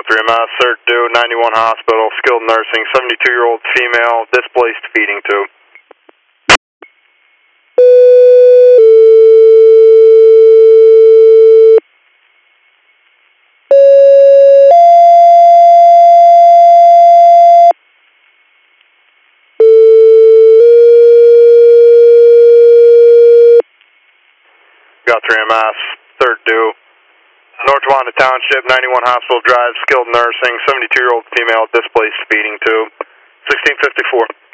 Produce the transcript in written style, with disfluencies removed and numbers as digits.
3MS, cert due, 91 hospital, skilled nursing, 72-year-old female, displaced feeding tube. Got 3MS, third due. North Wanda Township, 91 Hospital Drive, skilled nursing, 72-year-old female, displaced feeding tube. 1654.